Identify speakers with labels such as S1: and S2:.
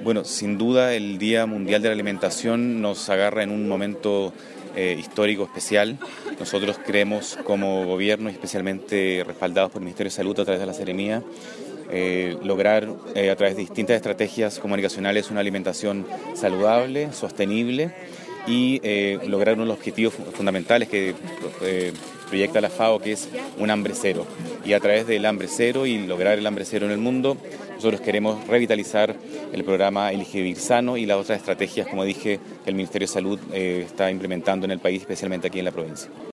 S1: Bueno, sin duda el Día Mundial de la Alimentación nos agarra en un momento histórico especial. Nosotros creemos como gobierno, y especialmente respaldados por el Ministerio de Salud a través de la Seremía, lograr a través de distintas estrategias comunicacionales una alimentación saludable, sostenible y lograr uno de los objetivos fundamentales que proyecta la FAO, que es un hambre cero. Y a través del hambre cero y lograr el hambre cero en el mundo, nosotros queremos revitalizar el programa Elige Vivir Sano y las otras estrategias, como dije, que el Ministerio de Salud está implementando en el país, especialmente aquí en la provincia.